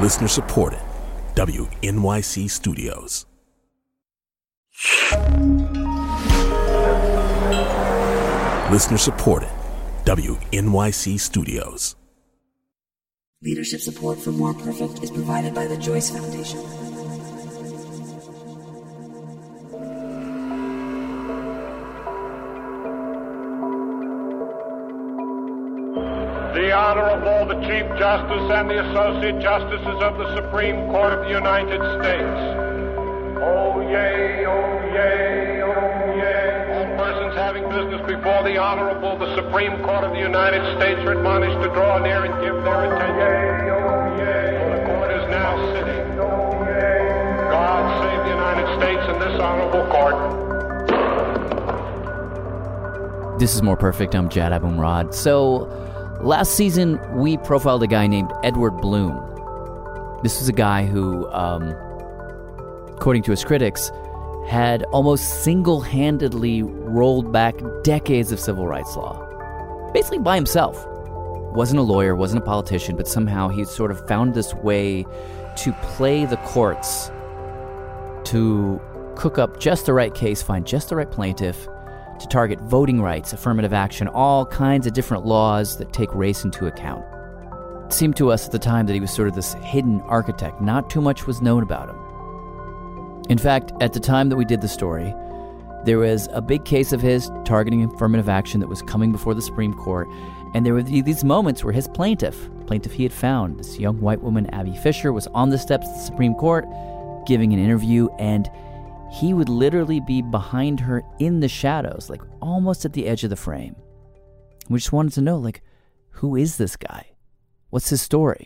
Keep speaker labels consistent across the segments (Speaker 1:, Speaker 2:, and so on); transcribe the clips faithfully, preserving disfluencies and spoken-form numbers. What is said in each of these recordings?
Speaker 1: Listener supported. W N Y C Studios. Listener supported. W N Y C Studios.
Speaker 2: Leadership support for More Perfect is provided by the Joyce Foundation.
Speaker 3: The Honorable, the Chief Justice and the Associate Justices of the Supreme Court of the United States. Oh, yay, oh, yay, oh, yay. All persons having business before the Honorable, the Supreme Court of the United States are admonished to draw near and give their attention. Yay, oh, yay. For the court is now sitting. Oh, yay. God save the United States and this Honorable Court.
Speaker 4: This is More Perfect. I'm Jad Abumrad. So, last season, we profiled a guy named Edward Bloom. This was a guy who, um, according to his critics, had almost single-handedly rolled back decades of civil rights law. Basically by himself. Wasn't a lawyer, wasn't a politician, but somehow he sort of found this way to play the courts, to cook up just the right case, find just the right plaintiff, to target voting rights, affirmative action, all kinds of different laws that take race into account. It seemed to us at the time that he was sort of this hidden architect. Not too much was known about him. In fact, at the time that we did the story, there was a big case of his targeting affirmative action that was coming before the Supreme Court, and there were these moments where his plaintiff, plaintiff he had found, this young white woman, Abby Fisher, was on the steps of the Supreme Court giving an interview, and he would literally be behind her in the shadows, like almost at the edge of the frame. We just wanted to know, like, who is this guy? What's his story?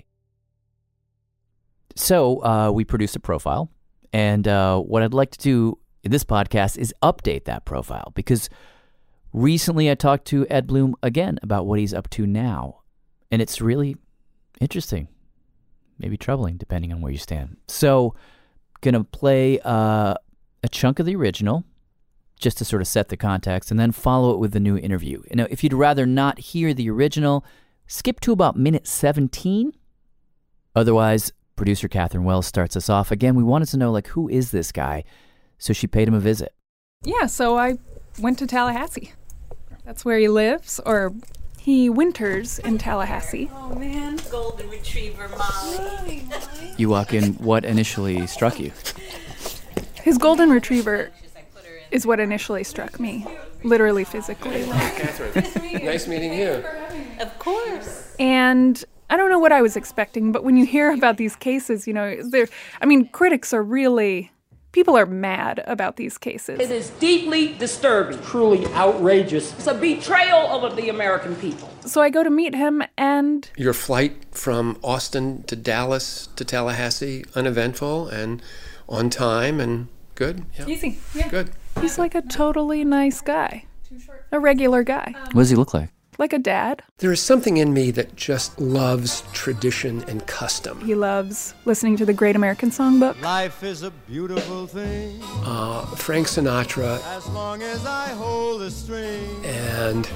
Speaker 4: So uh, we produced a profile, and uh, what I'd like to do in this podcast is update that profile, because recently I talked to Ed Bloom again about what he's up to now, and it's really interesting, maybe troubling, depending on where you stand. So, gonna play uh, a chunk of the original, just to sort of set the context, and then follow it with the new interview. Now, if you'd rather not hear the original, skip to about minute seventeen. Otherwise, producer Catherine Wells starts us off. Again, we wanted to know, like, who is this guy? So she paid him a visit.
Speaker 5: Yeah, so I went to Tallahassee. That's where he lives, or he winters in Tallahassee.
Speaker 6: Oh, man. Golden Retriever, Molly.
Speaker 4: You walk in, what initially struck you?
Speaker 5: His golden retriever is what initially struck me, literally physically.
Speaker 7: Catherine, nice meeting you.
Speaker 6: Of course.
Speaker 5: And I don't know what I was expecting, but when you hear about these cases, you know, they're, I mean, critics are really, people are mad about these cases.
Speaker 8: It is deeply disturbing.
Speaker 7: Truly outrageous.
Speaker 8: It's a betrayal of the American people.
Speaker 5: So I go to meet him, and
Speaker 7: Your flight from Austin to Dallas to Tallahassee, uneventful and on time and good? Yeah.
Speaker 5: easy, yeah.
Speaker 7: Good.
Speaker 5: He's like a totally nice guy, a regular guy,
Speaker 4: What does he look like?
Speaker 5: like a dad.
Speaker 7: There is something in me that just loves tradition and custom.
Speaker 5: He loves listening to the Great American Songbook.
Speaker 9: Life is a beautiful thing.
Speaker 7: Uh, Frank Sinatra
Speaker 9: As long as I hold the string.
Speaker 7: and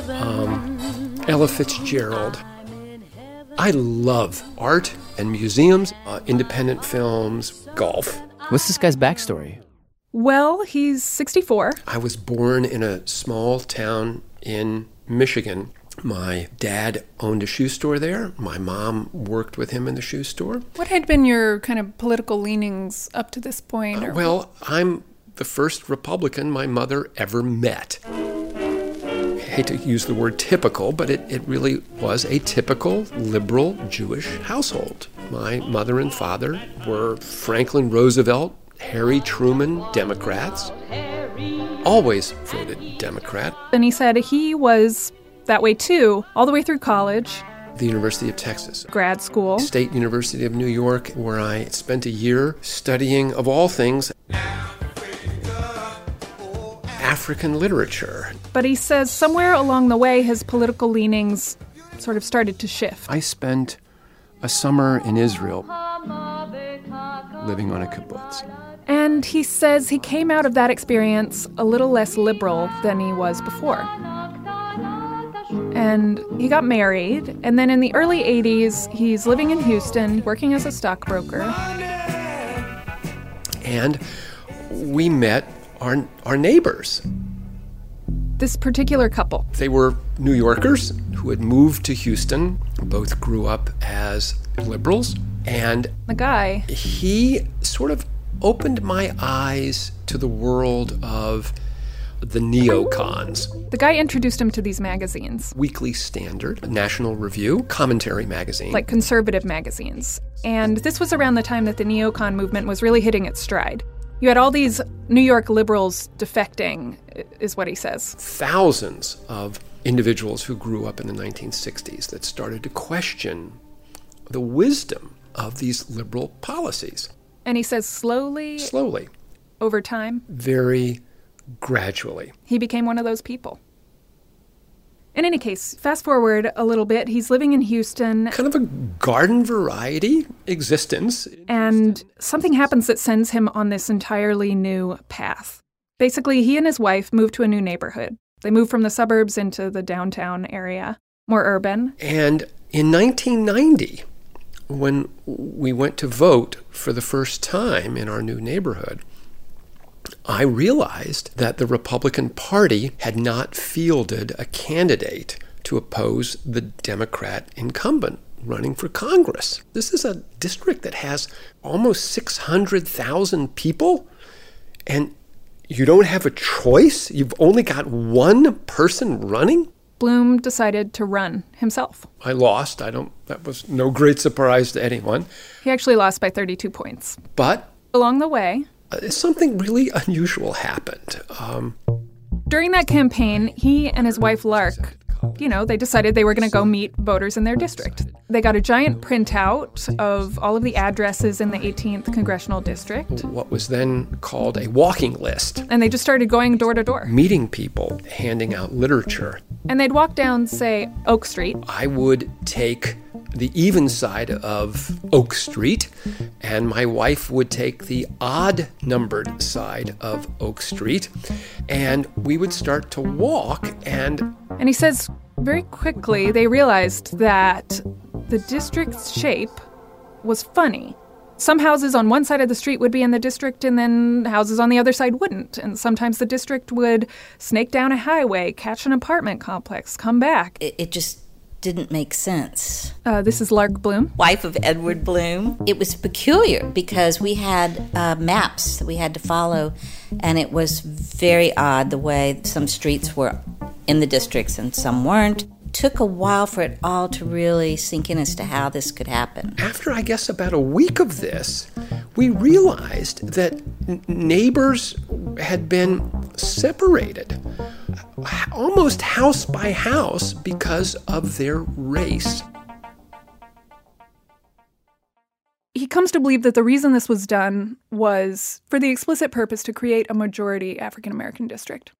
Speaker 7: um, Ella Fitzgerald. I love art and museums, uh, independent films, golf.
Speaker 4: What's this guy's backstory?
Speaker 5: Well, he's sixty-four.
Speaker 7: I was born in a small town in Michigan. My dad owned a shoe store there. My mom worked with him in the shoe store.
Speaker 5: What had been your kind of political leanings up to this point?
Speaker 7: Uh,
Speaker 5: or-
Speaker 7: well, I'm the first Republican my mother ever met. I hate to use the word typical, but it, it really was a typical liberal Jewish household. My mother and father were Franklin Roosevelt, Harry Truman Democrats. Always voted Democrat.
Speaker 5: And he said he was that way too, all the way through college,
Speaker 7: The University of Texas.
Speaker 5: grad school.
Speaker 7: State University of New York, where I spent a year studying, of all things, African literature.
Speaker 5: But he says somewhere along the way, his political leanings sort of started to shift.
Speaker 7: I spent a summer in Israel living on a kibbutz.
Speaker 5: And he says he came out of that experience a little less liberal than he was before. and he got married. And then in the early eighties, he's living in Houston, working as a stockbroker.
Speaker 7: And we met our, our neighbors.
Speaker 5: This particular couple.
Speaker 7: They were New Yorkers who had moved to Houston. Both grew up as liberals. And
Speaker 5: the guy,
Speaker 7: he sort of opened my eyes to the world of the neocons.
Speaker 5: The guy introduced him to these magazines.
Speaker 7: Weekly Standard, National Review, Commentary magazine.
Speaker 5: Like conservative magazines. And this was around the time that the neocon movement was really hitting its stride. You had all these New York liberals defecting, is what he says.
Speaker 7: Thousands of individuals who grew up in the nineteen sixties that started to question the wisdom of these liberal policies.
Speaker 5: And he says slowly,
Speaker 7: slowly,
Speaker 5: over time,
Speaker 7: very gradually,
Speaker 5: he became one of those people. In any case, fast forward a little bit, he's living in Houston.
Speaker 7: Kind of a garden variety existence.
Speaker 5: And something happens that sends him on this entirely new path. Basically, he and his wife moved to a new neighborhood. They moved from the suburbs into the downtown area, more urban.
Speaker 7: And in nineteen ninety, when we went to vote for the first time in our new neighborhood, I realized that the Republican Party had not fielded a candidate to oppose the Democrat incumbent running for Congress. This is a district that has almost six hundred thousand people, and you don't have a choice? You've only got one person running?
Speaker 5: Bloom decided to run himself.
Speaker 7: I lost. I don't, that was no great surprise to anyone.
Speaker 5: He actually lost by thirty-two points.
Speaker 7: But
Speaker 5: along the way,
Speaker 7: uh, something really unusual happened. Um,
Speaker 5: During that campaign, he and his wife Lark, you know, they decided they were going to go meet voters in their district. They got a giant printout of all of the addresses in the eighteenth Congressional District.
Speaker 7: What was then called a walking list.
Speaker 5: And they just started going door to door.
Speaker 7: Meeting people, handing out literature.
Speaker 5: And they'd walk down, say, Oak Street.
Speaker 7: I would take the even side of Oak Street, and my wife would take the odd-numbered side of Oak Street, and we would start to walk, and...
Speaker 5: And he says very quickly they realized that the district's shape was funny. Some houses on one side of the street would be in the district, and then houses on the other side wouldn't. And sometimes the district would snake down a highway, catch an apartment complex, come back.
Speaker 10: It, it just didn't make sense.
Speaker 5: Uh, this is Lark Bloom.
Speaker 10: Wife of Edward Bloom. It was peculiar because we had uh, maps that we had to follow, and it was very odd the way some streets were in the districts and some weren't. Took a while for it all to really sink in as to how this could happen.
Speaker 7: After, I guess, about a week of this, we realized that n- neighbors had been separated, almost house by house, because of their race.
Speaker 5: He comes to believe that the reason this was done was for the explicit purpose to create a majority African American district.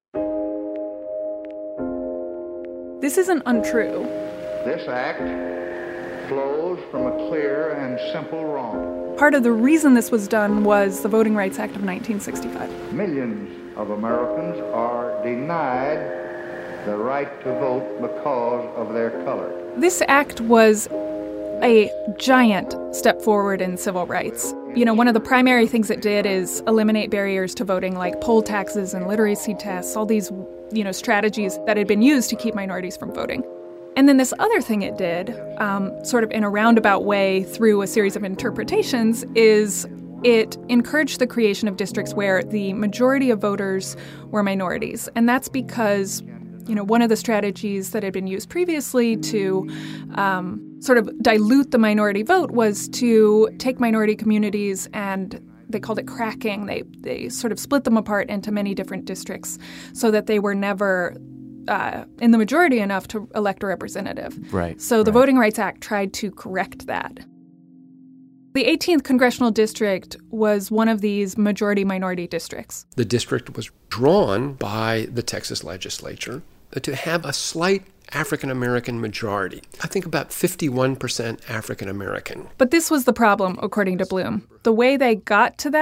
Speaker 5: This isn't untrue.
Speaker 11: This act flows from a clear and simple wrong.
Speaker 5: Part of the reason this was done was the Voting Rights Act of nineteen sixty-five.
Speaker 11: Millions of Americans are denied the right to vote because of their color.
Speaker 5: This act was a giant step forward in civil rights. You know, one of the primary things it did is eliminate barriers to voting, like poll taxes and literacy tests, all these, you know, strategies that had been used to keep minorities from voting. And then this other thing it did, um, sort of in a roundabout way through a series of interpretations, is it encouraged the creation of districts where the majority of voters were minorities. And that's because, you know, one of the strategies that had been used previously to um, sort of dilute the minority vote was to take minority communities and they called it cracking. They they sort of split them apart into many different districts so that they were never uh, in the majority enough to elect a representative.
Speaker 4: Right.
Speaker 5: So the
Speaker 4: right.
Speaker 5: Voting Rights Act tried to correct that. The eighteenth Congressional District was one of these majority-minority districts.
Speaker 7: The district was drawn by the Texas legislature to have a slight African-American majority. I think about fifty-one percent African-American.
Speaker 5: But this was the problem, according to Bloom. The way they got to that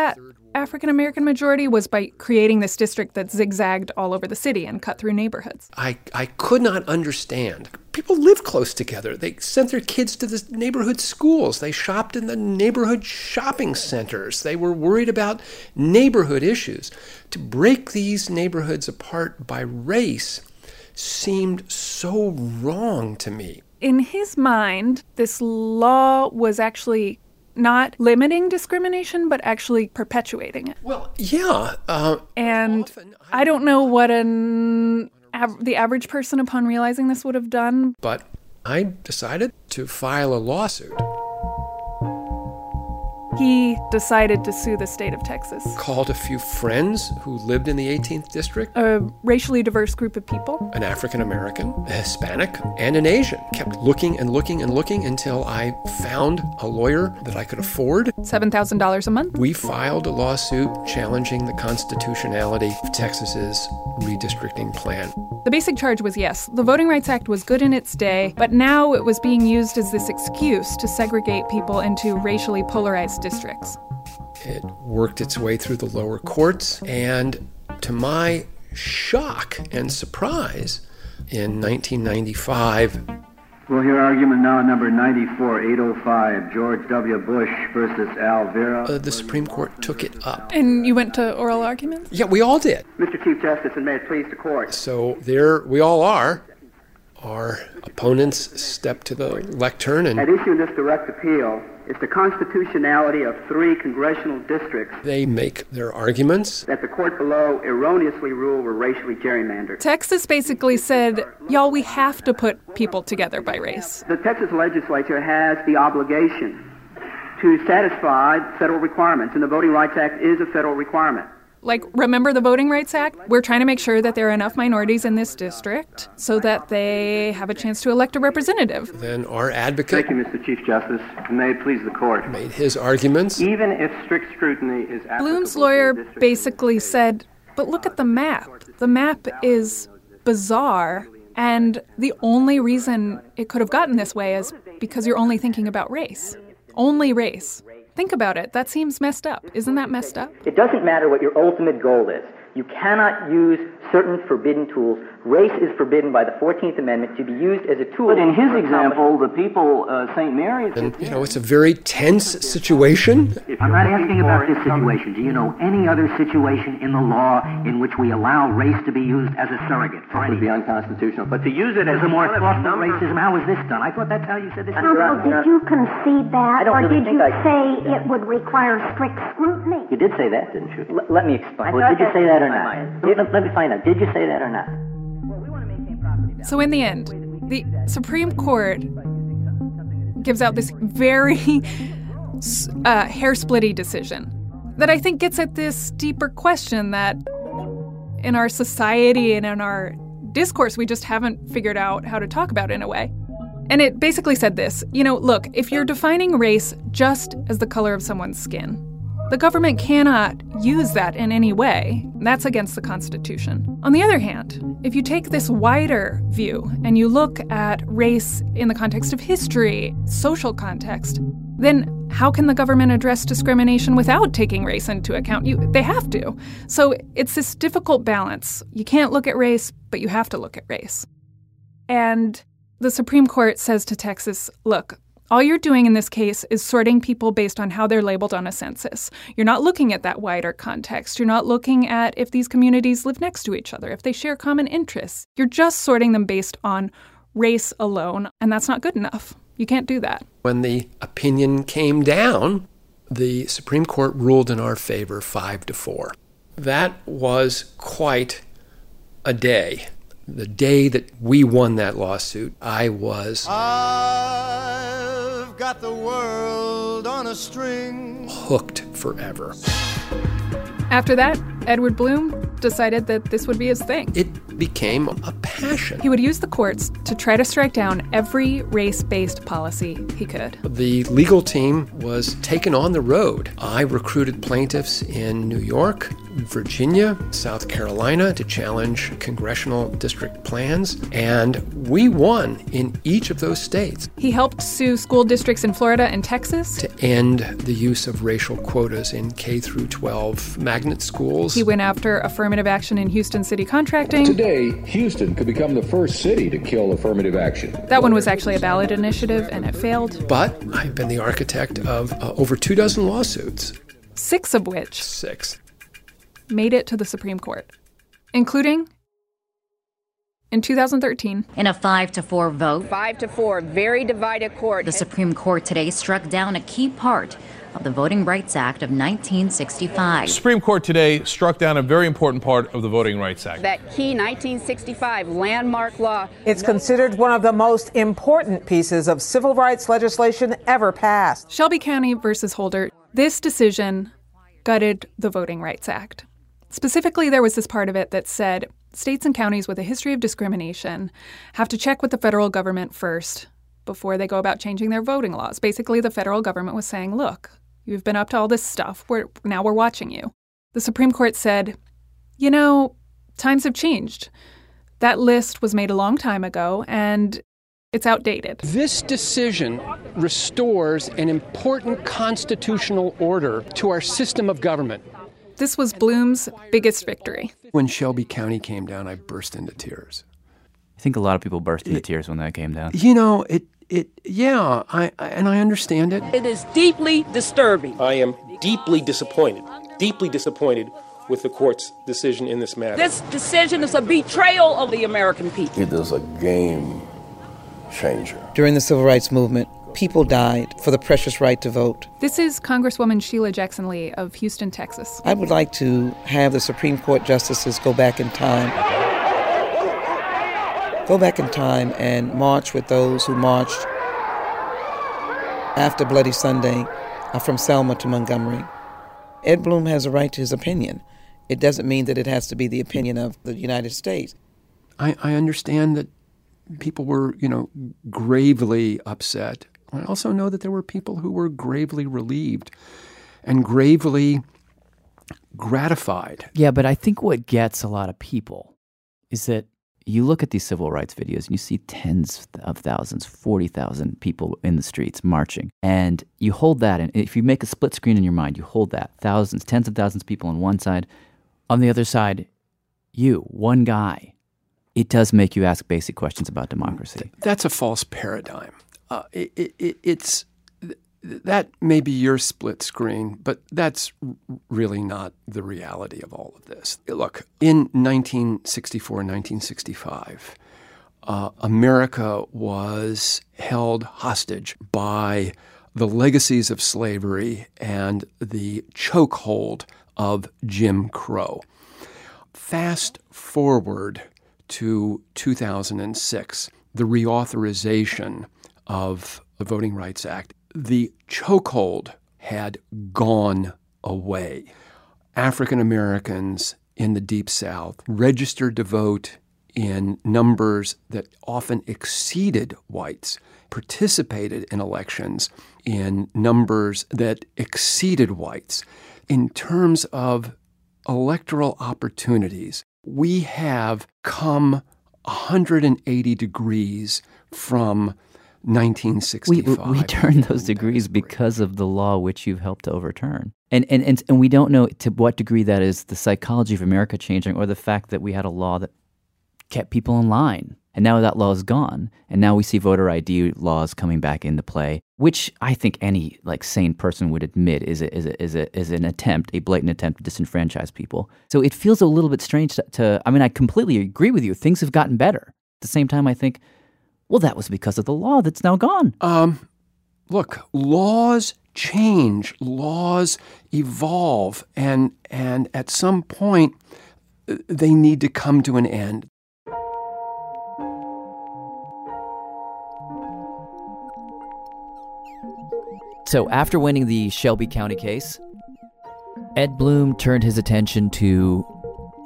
Speaker 5: African-American majority was by creating this district that zigzagged all over the city and cut through neighborhoods.
Speaker 7: I, I could not understand. People live close together. They sent their kids to the neighborhood schools. They shopped in the neighborhood shopping centers. They were worried about neighborhood issues. To break these neighborhoods apart by race seemed so wrong to me.
Speaker 5: In his mind, this law was actually not limiting discrimination, but actually perpetuating it.
Speaker 7: Well, yeah. Uh,
Speaker 5: and I don't know what an av- the average person upon realizing this would have done.
Speaker 7: But I decided to file a lawsuit.
Speaker 5: He decided to sue the state of Texas.
Speaker 7: Called a few friends who lived in the eighteenth district.
Speaker 5: A racially diverse group of people.
Speaker 7: An African American, a Hispanic, and an Asian. Kept looking and looking and looking until I found a lawyer that I could afford.
Speaker 5: seven thousand dollars a month.
Speaker 7: We filed a lawsuit challenging the constitutionality of Texas's redistricting plan.
Speaker 5: The basic charge was yes, the Voting Rights Act was good in its day, but now it was being used as this excuse to segregate people into racially polarized districts.
Speaker 7: It worked its way through the lower courts, and to my shock and surprise, in nineteen ninety-five...
Speaker 12: We'll hear argument now number ninety-four eight oh five, George W. Bush versus Al Vera.
Speaker 7: Uh, the Supreme Court took it up.
Speaker 5: And you went to oral arguments?
Speaker 7: Yeah, we all did.
Speaker 12: Mister Chief Justice, and may it please the court.
Speaker 7: So there we all are. Our opponents step to the lectern and...
Speaker 12: At issue in this direct appeal is the constitutionality of three congressional districts.
Speaker 7: They make their arguments.
Speaker 12: That the court below erroneously ruled were racially gerrymandered.
Speaker 5: Texas basically said, y'all, we have to put people together by race.
Speaker 12: The Texas legislature has the obligation to satisfy federal requirements, and the Voting Rights Act is a federal requirement.
Speaker 5: Like, remember the Voting Rights Act? We're trying to make sure that there are enough minorities in this district so that they have a chance to elect a representative.
Speaker 7: Then our advocate...
Speaker 12: Thank you, Mister Chief Justice, and may it please the court.
Speaker 7: ...made his arguments.
Speaker 12: Even if strict scrutiny is applicable...
Speaker 5: Bloom's lawyer basically said, but look at the map. The map is bizarre, and the only reason it could have gotten this way is because you're only thinking about race. Only race. Think about it. That seems messed up. Isn't that messed up?
Speaker 13: It doesn't matter what your ultimate goal is. You cannot use certain forbidden tools. Race is forbidden by the fourteenth Amendment to be used as a tool.
Speaker 14: But in his example, the people, uh, Saint Mary's...
Speaker 7: And, you know, it's a very tense situation.
Speaker 14: I'm not asking about this situation. Do you know any other situation in the law in which we allow race to be used as a surrogate for anything?
Speaker 12: It would be unconstitutional. But to use it as
Speaker 14: a more thoughtful racism, how is this done? I thought that's how you said this.
Speaker 15: Counsel, did you concede that, or
Speaker 13: really
Speaker 15: did you
Speaker 13: I...
Speaker 15: say it would require strict scrutiny?
Speaker 14: You did say that, didn't you?
Speaker 13: L- let me explain.
Speaker 14: Well, did you say that or not? Let, let me find out. Did you say that or not?
Speaker 5: So in the end, the Supreme Court gives out this very uh, hair-splitty decision that I think gets at this deeper question that in our society and in our discourse, we just haven't figured out how to talk about in a way. And it basically said this, you know, look, if you're defining race just as the color of someone's skin, the government cannot use that in any way. That's against the Constitution. On the other hand, if you take this wider view and you look at race in the context of history, social context, then how can the government address discrimination without taking race into account? You, they have to. So it's this difficult balance. You can't look at race, but you have to look at race. And the Supreme Court says to Texas, look, all you're doing in this case is sorting people based on how they're labeled on a census. You're not looking at that wider context. You're not looking at if these communities live next to each other, if they share common interests. You're just sorting them based on race alone, and that's not good enough. You can't do that.
Speaker 7: When the opinion came down, the Supreme Court ruled in our favor five to four. That was quite a day. The day that we won that lawsuit, I was...
Speaker 9: I've got the world on a string.
Speaker 7: Hooked forever.
Speaker 5: After that, Edward Bloom decided that this would be his thing.
Speaker 7: It became a passion.
Speaker 5: He would use the courts to try to strike down every race-based policy he could.
Speaker 7: The legal team was taken on the road. I recruited plaintiffs in New York, Virginia, South Carolina to challenge congressional district plans, and we won in each of those states.
Speaker 5: He helped sue school districts in Florida and Texas
Speaker 7: to end the use of racial quotas in K through twelve magnet schools.
Speaker 5: He went after affirmative action in Houston city contracting.
Speaker 16: Today, Houston could become the first city to kill affirmative action.
Speaker 5: That one was actually a ballot initiative, and it failed.
Speaker 7: But I've been the architect of uh, over two dozen lawsuits.
Speaker 5: Six of which
Speaker 7: Six.
Speaker 5: made it to the Supreme Court, including in two thousand thirteen.
Speaker 17: In a five to four vote,
Speaker 8: Five to four, very divided court.
Speaker 17: the Supreme Court today struck down a key part of the Voting Rights Act of nineteen sixty-five.
Speaker 18: The Supreme Court today struck down a very important part of the Voting Rights Act.
Speaker 8: That key nineteen sixty-five landmark law.
Speaker 19: It's considered one of the most important pieces of civil rights legislation ever passed.
Speaker 5: Shelby County versus Holder. This decision gutted the Voting Rights Act. Specifically, there was this part of it that said states and counties with a history of discrimination have to check with the federal government first before they go about changing their voting laws. Basically, the federal government was saying, look, you've been up to all this stuff. We're, now we're watching you. The Supreme Court said, you know, times have changed. That list was made a long time ago, and it's outdated.
Speaker 7: This decision restores an important constitutional order to our system of government.
Speaker 5: This was Bloom's biggest victory.
Speaker 7: When Shelby County came down, I burst into tears.
Speaker 4: I think a lot of people burst into tears when that came down.
Speaker 7: You know, it, it, yeah, I, I, and I understand it.
Speaker 8: It is deeply disturbing.
Speaker 20: I am deeply disappointed, deeply disappointed with the court's decision in this matter.
Speaker 8: This decision is a betrayal of the American people.
Speaker 21: It is a game changer.
Speaker 19: During the civil rights movement, people died for the precious right to vote.
Speaker 5: This is Congresswoman Sheila Jackson Lee of Houston, Texas.
Speaker 19: I would like to have the Supreme Court justices go back in time. Go back in time and march with those who marched after Bloody Sunday from Selma to Montgomery. Ed Bloom has a right to his opinion. It doesn't mean that it has to be the opinion of the United States.
Speaker 7: I, I understand that people were, you know, gravely upset. I also know that there were people who were gravely relieved and gravely gratified.
Speaker 4: Yeah, but I think what gets a lot of people is that you look at these civil rights videos and you see tens of thousands, forty thousand people in the streets marching. And you hold that, and if you make a split screen in your mind, you hold that. Thousands, tens of thousands of people on one side. On the other side, you, one guy. It does make you ask basic questions about democracy.
Speaker 7: That's a false paradigm. Uh, it, it, it's that may be your split screen, but that's really not the reality of all of this. Look, in nineteen sixty-four, nineteen sixty-five, uh, America was held hostage by the legacies of slavery and the chokehold of Jim Crow. Fast forward to two thousand six, the reauthorization of the Voting Rights Act. The chokehold had gone away. African Americans in the Deep South registered to vote in numbers that often exceeded whites, participated in elections in numbers that exceeded whites. In terms of electoral opportunities, we have come one hundred eighty degrees from nineteen sixty-five.
Speaker 4: We, we turned those degrees because of the law which you've helped to overturn. And, and, and, and we don't know to what degree that is the psychology of America changing or the fact that we had a law that kept people in line. And now that law is gone. And now we see voter I D laws coming back into play, which I think any like sane person would admit is a, is a, is a, is an attempt, a blatant attempt to disenfranchise people. So it feels a little bit strange to, to I mean, I completely agree with you. Things have gotten better. At the same time, I think, well, that was because of the law that's now gone.
Speaker 7: Um, look, laws change, laws evolve, and and at some point, they need to come to an end.
Speaker 4: So after winning the Shelby County case, Ed Bloom turned his attention to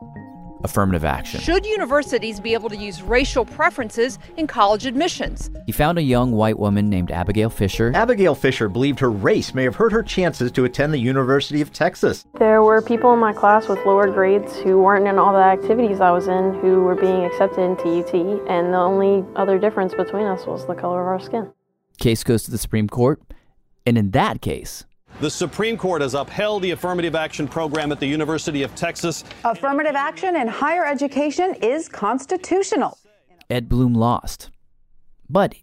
Speaker 4: affirmative action.
Speaker 22: Should universities be able to use racial preferences in college admissions?
Speaker 4: He found a young white woman named Abigail Fisher.
Speaker 1: Abigail Fisher believed her race may have hurt her chances to attend the University of Texas.
Speaker 22: There were people in my class with lower grades who weren't in all the activities I was in who were being accepted into U T, and the only other difference between us was the color of our skin.
Speaker 4: Case goes to the Supreme Court, and in that case,
Speaker 23: the Supreme Court has upheld the affirmative action program at the University of Texas.
Speaker 24: Affirmative action in higher education is constitutional.
Speaker 4: Ed Blum lost. But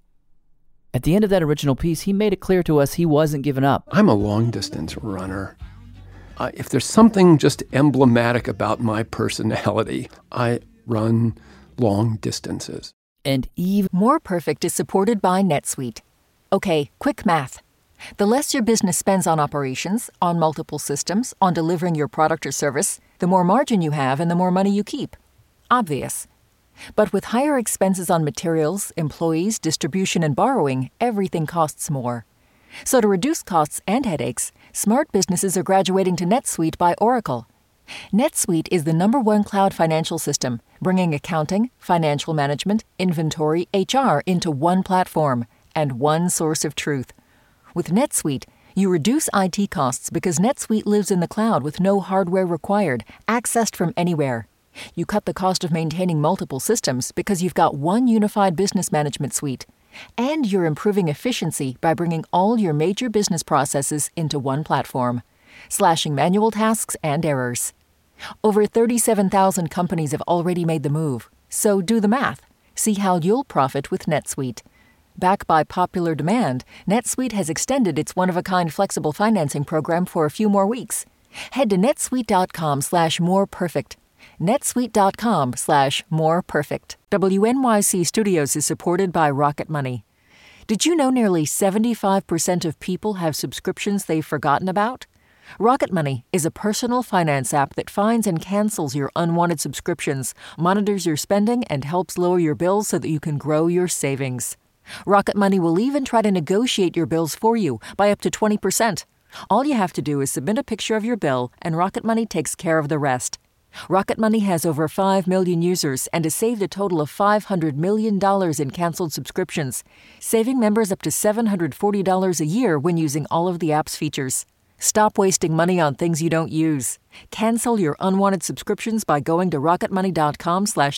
Speaker 4: at the end of that original piece, he made it clear to us he wasn't giving up.
Speaker 7: I'm a long-distance runner. Uh, if there's something just emblematic about my personality, I run long distances.
Speaker 4: And Eve...
Speaker 25: More Perfect is supported by NetSuite. Okay, quick math. The less your business spends on operations, on multiple systems, on delivering your product or service, the more margin you have and the more money you keep. Obvious. But with higher expenses on materials, employees, distribution, and borrowing, everything costs more. So to reduce costs and headaches, smart businesses are graduating to NetSuite by Oracle. NetSuite is the number one cloud financial system, bringing accounting, financial management, inventory, H R into one platform and one source of truth. With NetSuite, you reduce I T costs because NetSuite lives in the cloud with no hardware required, accessed from anywhere. You cut the cost of maintaining multiple systems because you've got one unified business management suite. And you're improving efficiency by bringing all your major business processes into one platform, slashing manual tasks and errors. Over thirty-seven thousand companies have already made the move, so do the math. See how you'll profit with NetSuite. Backed by popular demand, NetSuite has extended its one-of-a-kind flexible financing program for a few more weeks. Head to netsuite.com slash more perfect. netsuite.com slash more perfect. W N Y C Studios is supported by Rocket Money. Did you know nearly seventy-five percent of people have subscriptions they've forgotten about? Rocket Money is a personal finance app that finds and cancels your unwanted subscriptions, monitors your spending, and helps lower your bills so that you can grow your savings. Rocket Money will even try to negotiate your bills for you by up to twenty percent. All you have to do is submit a picture of your bill, and Rocket Money takes care of the rest. Rocket Money has over five million users and has saved a total of five hundred million dollars in canceled subscriptions, saving members up to seven hundred forty dollars a year when using all of the app's features. Stop wasting money on things you don't use. Cancel your unwanted subscriptions by going to rocketmoney.com slash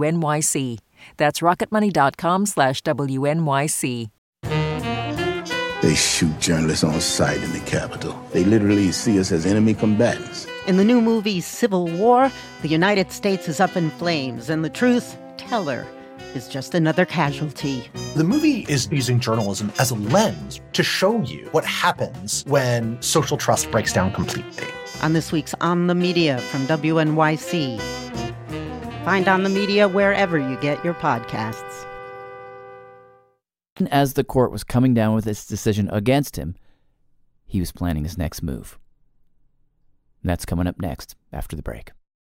Speaker 25: WNYC. That's rocketmoney.com slash WNYC.
Speaker 26: They shoot journalists on sight in the Capitol. They literally see us as enemy combatants.
Speaker 27: In the new movie Civil War, the United States is up in flames, and the truth teller is just another casualty.
Speaker 28: The movie is using journalism as a lens to show you what happens when social trust breaks down completely.
Speaker 27: On this week's On the Media from W N Y C. Find On the Media wherever you get your podcasts.
Speaker 4: As the court was coming down with its decision against him, he was planning his next move. And that's coming up next after the break.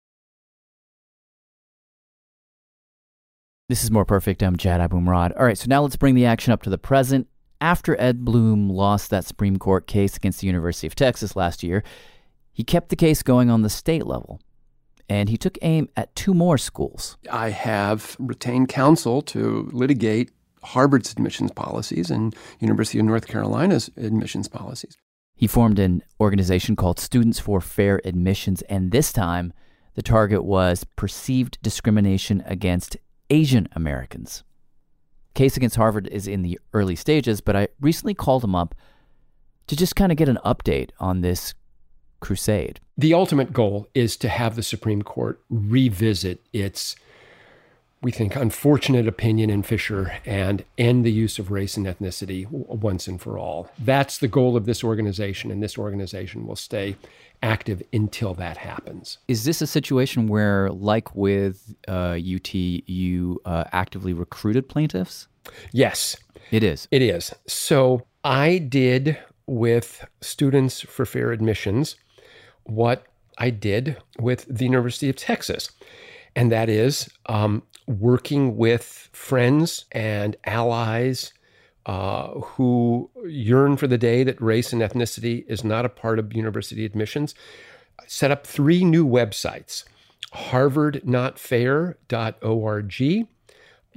Speaker 4: This is More Perfect. I'm Jad Abumrad. All right, so now let's bring the action up to the present. After Ed Blum lost that Supreme Court case against the University of Texas last year, he kept the case going on the state level, and he took aim at two more schools.
Speaker 7: I have retained counsel to litigate Harvard's admissions policies and University of North Carolina's admissions policies.
Speaker 4: He formed an organization called Students for Fair Admissions, and this time the target was perceived discrimination against Asian Americans. Case against Harvard is in the early stages, but I recently called him up to just kind of get an update on this crusade.
Speaker 7: The ultimate goal is to have the Supreme Court revisit its, we think, unfortunate opinion in Fisher and end the use of race and ethnicity once and for all. That's the goal of this organization, and this organization will stay active until that happens.
Speaker 4: Is this a situation where, like with uh, U T, you uh, actively recruited plaintiffs?
Speaker 7: Yes.
Speaker 4: It is.
Speaker 7: It is. So I did with Students for Fair Admissions what I did with the University of Texas, and that is um, working with friends and allies uh, who yearn for the day that race and ethnicity is not a part of university admissions. I set up three new websites: harvard not fair dot org,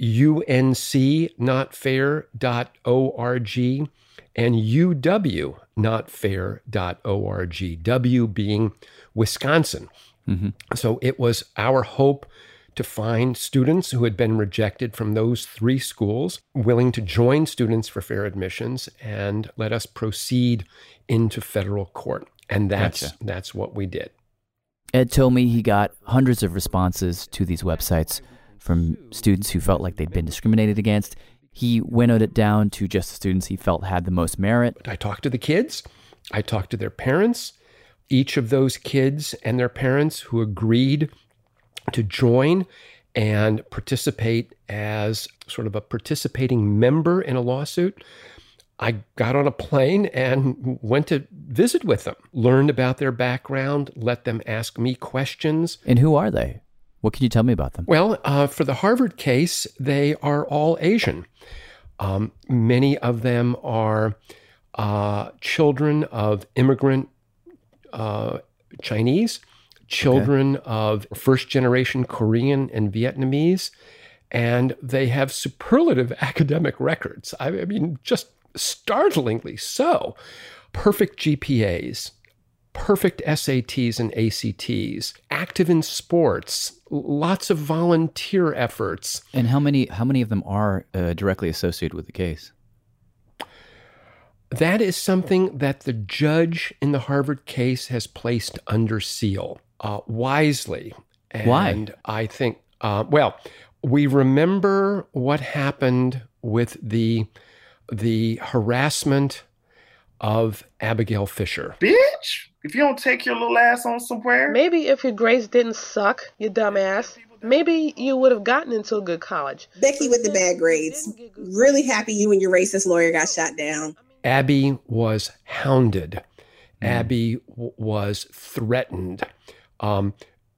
Speaker 7: U N C not fair dot org and U W not fair dot org, W being Wisconsin.
Speaker 4: Mm-hmm.
Speaker 7: So it was our hope to find students who had been rejected from those three schools, willing to join Students for Fair Admissions and let us proceed into federal court. And that's
Speaker 4: Gotcha.
Speaker 7: that's what we did.
Speaker 4: Ed told me he got hundreds of responses to these websites from students who felt like they'd been discriminated against. He winnowed it down to just the students he felt had the most merit.
Speaker 7: I talked to the kids. I talked to their parents. Each of those kids and their parents who agreed to join and participate as sort of a participating member in a lawsuit, I got on a plane and went to visit with them, learned about their background, let them ask me questions.
Speaker 4: And who are they? What can you tell me about them?
Speaker 7: Well, uh, for the Harvard case, they are all Asian. Um, many of them are uh, children of immigrant uh, Chinese, children okay. of first-generation Korean and Vietnamese, and they have superlative academic records. I mean, just startlingly so. Perfect G P As, perfect S A Ts and A C Ts, active in sports, lots of volunteer efforts.
Speaker 4: And how many how many of them are uh, directly associated with the case?
Speaker 7: That is something that the judge in the Harvard case has placed under seal, uh, wisely. And
Speaker 4: Why?
Speaker 7: I think, uh, well, we remember what happened with the the harassment of Abigail Fisher.
Speaker 2: Bitch, if you don't take your little ass on somewhere.
Speaker 3: Maybe if your grades didn't suck, you dumbass, maybe you would have gotten into a good college.
Speaker 6: Becky with the bad grades. Really happy you and your racist lawyer got shot down.
Speaker 7: Abby was hounded. Mm. Abby w- was threatened. Um,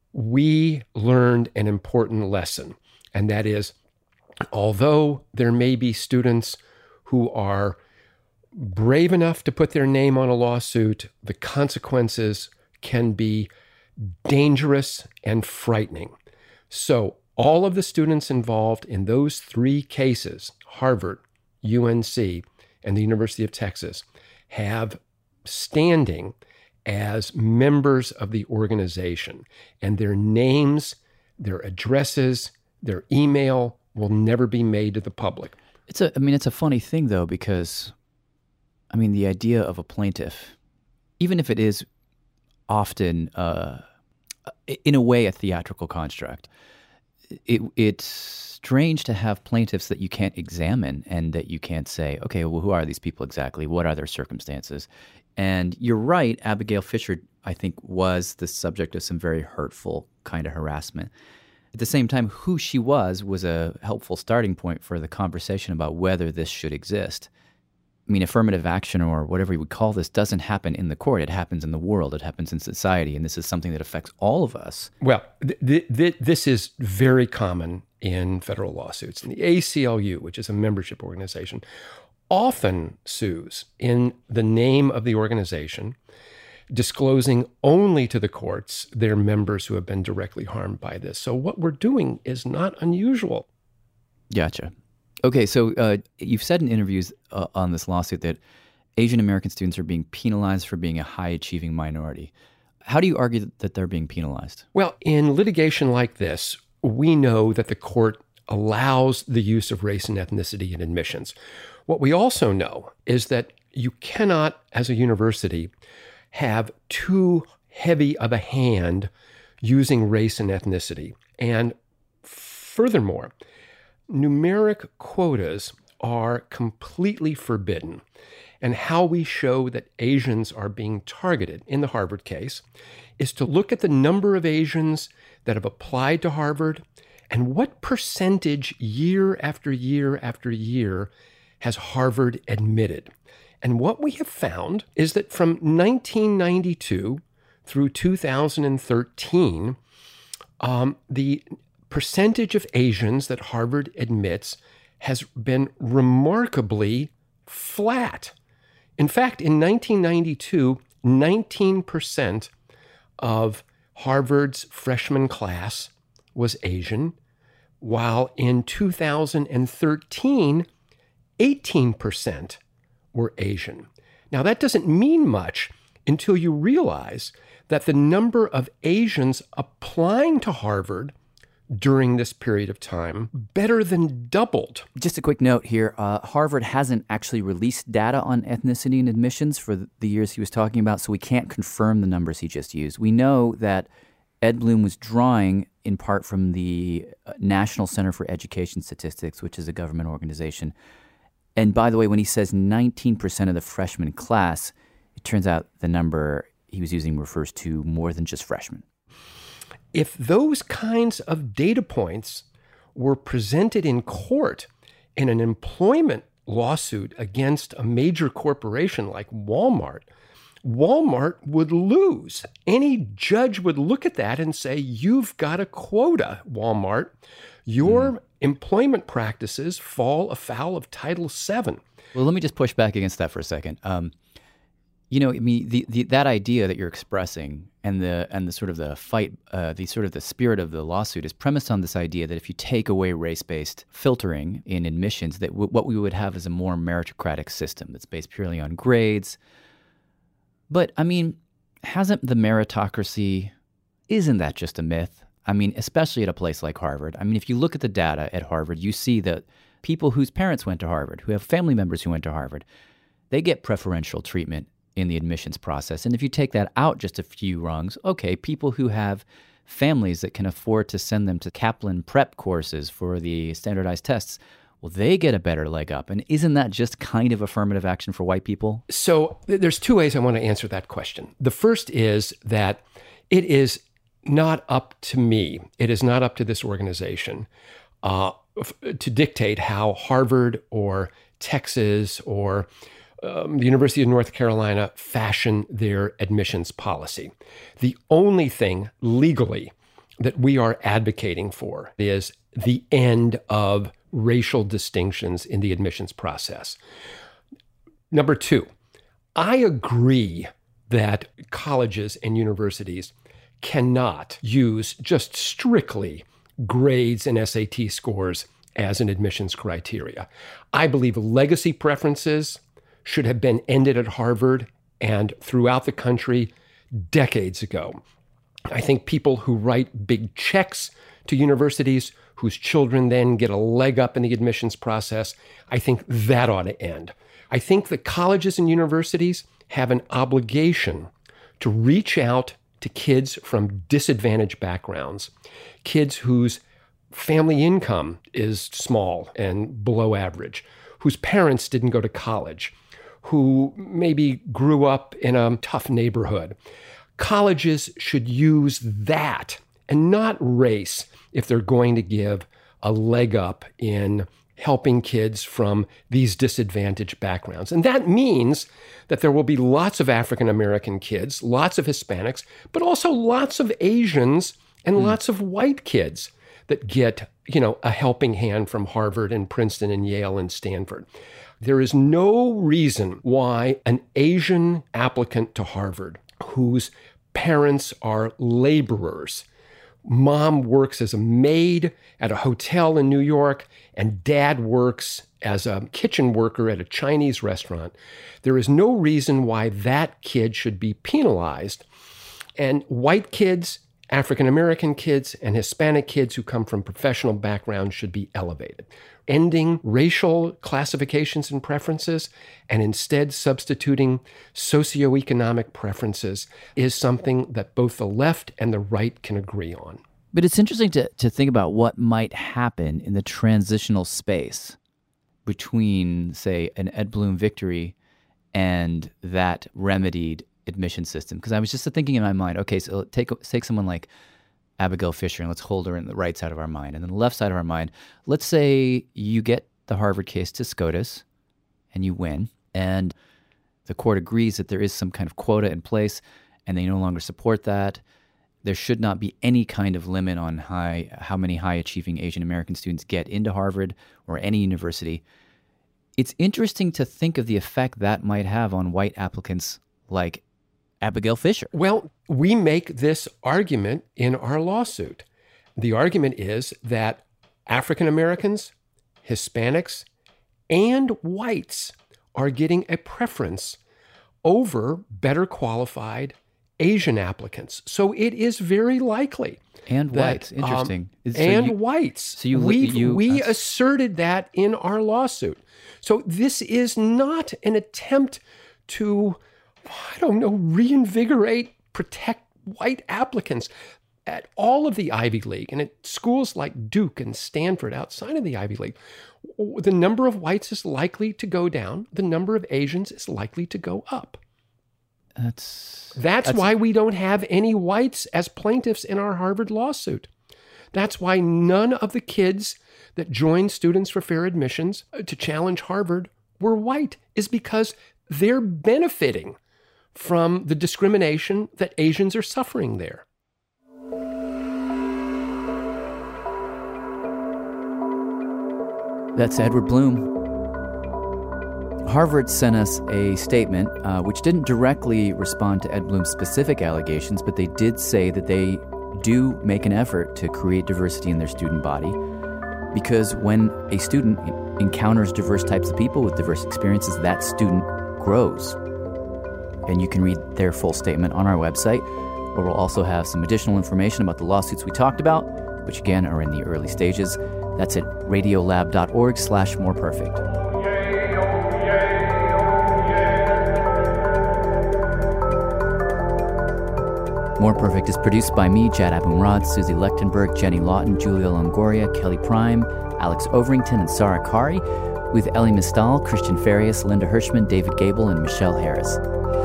Speaker 7: we learned an important lesson, and that is, although there may be students who are brave enough to put their name on a lawsuit, the consequences can be dangerous and frightening. So all of the students involved in those three cases, Harvard, U N C, and the University of Texas, have standing as members of the organization, and their names, their addresses, their email will never be made to the public.
Speaker 4: It's a, I mean, it's a funny thing, though, because, I mean, the idea of a plaintiff, even if it is often, uh, in a way, a theatrical construct, it, it's strange to have plaintiffs that you can't examine and that you can't say, okay, well, who are these people exactly? What are their circumstances? And you're right, Abigail Fisher, I think, was the subject of some very hurtful kind of harassment. At the same time, who she was was a helpful starting point for the conversation about whether this should exist. I mean, affirmative action or whatever you would call this doesn't happen in the court. It happens in the world. It happens in society. And this is something that affects all of us.
Speaker 7: Well, th- th- this is very common in federal lawsuits. And the A C L U, which is a membership organization, often sues in the name of the organization, disclosing only to the courts their members who have been directly harmed by this. So what we're doing is not unusual.
Speaker 4: Gotcha. Okay, so uh, you've said in interviews uh, on this lawsuit that Asian American students are being penalized for being a high-achieving minority. How do you argue that they're being penalized?
Speaker 7: Well, in litigation like this, we know that the court allows the use of race and ethnicity in admissions. What we also know is that you cannot, as a university, have too heavy of a hand using race and ethnicity. And furthermore, numeric quotas are completely forbidden. And how we show that Asians are being targeted in the Harvard case is to look at the number of Asians that have applied to Harvard and what percentage year after year after year has Harvard admitted. And what we have found is that from nineteen ninety-two through two thousand thirteen, um, the percentage of Asians that Harvard admits has been remarkably flat. In fact, in nineteen ninety-two, nineteen percent of Harvard's freshman class was Asian. while in two thousand thirteen, eighteen percent were Asian. Now, that doesn't mean much until you realize that the number of Asians applying to Harvard during this period of time better than doubled.
Speaker 4: Just a quick note here. Uh, Harvard hasn't actually released data on ethnicity and admissions for the years he was talking about, so we can't confirm the numbers he just used. We know that Ed Blum was drawing in part from the National Center for Education Statistics, which is a government organization. And by the way, when he says nineteen percent of the freshman class, it turns out the number he was using refers to more than just freshmen.
Speaker 7: If those kinds of data points were presented in court in an employment lawsuit against a major corporation like Walmart, Walmart would lose. Any judge would look at that and say, you've got a quota, Walmart. Your mm. employment practices fall afoul of Title seven.
Speaker 4: Well, let me just push back against that for a second. Um, you know, I mean, the, the, that idea that you're expressing and the and the sort of the fight, uh, the sort of the spirit of the lawsuit is premised on this idea that if you take away race-based filtering in admissions, that w- what we would have is a more meritocratic system that's based purely on grades. But, I mean, hasn't the meritocracy, isn't that just a myth? I mean, especially at a place like Harvard. I mean, if you look at the data at Harvard, you see that people whose parents went to Harvard, who have family members who went to Harvard, they get preferential treatment in the admissions process. And if you take that out just a few rungs, okay, people who have families that can afford to send them to Kaplan prep courses for the standardized tests, well, they get a better leg up. And isn't that just kind of affirmative action for white people?
Speaker 7: So there's two ways I want to answer that question. The first is that it is not up to me, it is not up to this organization uh, f- to dictate how Harvard or Texas or um, the University of North Carolina fashion their admissions policy. The only thing legally that we are advocating for is the end of racial distinctions in the admissions process. Number two, I agree that colleges and universities cannot use just strictly grades and S A T scores as an admissions criteria. I believe legacy preferences should have been ended at Harvard and throughout the country decades ago. I think people who write big checks to universities whose children then get a leg up in the admissions process, I think that ought to end. I think that colleges and universities have an obligation to reach out to kids from disadvantaged backgrounds, kids whose family income is small and below average, whose parents didn't go to college, who maybe grew up in a tough neighborhood. Colleges should use that and not race if they're going to give a leg up in helping kids from these disadvantaged backgrounds. And that means that there will be lots of African American kids, lots of Hispanics, but also lots of Asians and mm. lots of white kids that get, you know, a helping hand from Harvard and Princeton and Yale and Stanford. There is no reason why an Asian applicant to Harvard whose parents are laborers, mom works as a maid at a hotel in New York, and dad works as a kitchen worker at a Chinese restaurant. There is no reason why that kid should be penalized. And white kids, African American kids, and Hispanic kids who come from professional backgrounds should be elevated. Ending racial classifications and preferences and instead substituting socioeconomic preferences is something that both the left and the right can agree on.
Speaker 4: But it's interesting to, to think about what might happen in the transitional space between, say, an Ed Blum victory and that remedied admission system. Because I was just thinking in my mind, okay, so take take someone like Abigail Fisher and let's hold her in the right side of our mind. And then the left side of our mind, let's say you get the Harvard case to SCOTUS and you win, and the court agrees that there is some kind of quota in place and they no longer support that. There should not be any kind of limit on high, how many high-achieving Asian American students get into Harvard or any university. It's interesting to think of the effect that might have on white applicants like Abigail Fisher.
Speaker 7: Well, we make this argument in our lawsuit. The argument is that African Americans, Hispanics, and whites are getting a preference over better qualified Asian applicants. So it is very likely.
Speaker 4: And
Speaker 7: that,
Speaker 4: whites. Interesting.
Speaker 7: Um,
Speaker 4: So
Speaker 7: and
Speaker 4: you-
Speaker 7: whites.
Speaker 4: so you-
Speaker 7: we
Speaker 4: you-
Speaker 7: we
Speaker 4: that's-
Speaker 7: asserted that in our lawsuit. So this is not an attempt to, I don't know, reinvigorate, protect white applicants. At all of the Ivy League and at schools like Duke and Stanford outside of the Ivy League, the number of whites is likely to go down. The number of Asians is likely to go up.
Speaker 4: That's
Speaker 7: That's,
Speaker 4: that's-
Speaker 7: why we don't have any whites as plaintiffs in our Harvard lawsuit. That's why none of the kids that joined Students for Fair Admissions to challenge Harvard were white, is because they're benefiting from the discrimination that Asians are suffering there.
Speaker 4: That's Edward Bloom. Harvard sent us a statement uh, which didn't directly respond to Ed Bloom's specific allegations, but they did say that they do make an effort to create diversity in their student body, because when a student encounters diverse types of people with diverse experiences, that student grows. And you can read their full statement on our website, where we'll also have some additional information about the lawsuits we talked about, which again are in the early stages. That's at radiolab.org slash more perfect. More Perfect is produced by me, Jad Abumrad, Susie Lechtenberg, Jenny Lawton, Julia Longoria, Kelly Prime, Alex Overington, and Sarah Kari, with Ellie Mistal, Christian Farias, Linda Hirschman, David Gable, and Michelle Harris.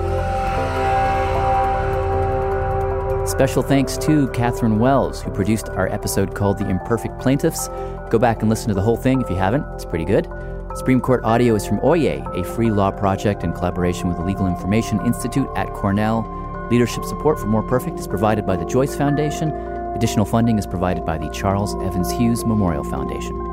Speaker 4: Special thanks to Catherine Wells, who produced our episode called The Imperfect Plaintiffs. Go back and listen to the whole thing if you haven't. It's pretty good. Supreme Court audio is from Oyez, a free law project in collaboration with the Legal Information Institute at Cornell. Leadership support for More Perfect is provided by the Joyce Foundation. Additional funding is provided by the Charles Evans Hughes Memorial Foundation.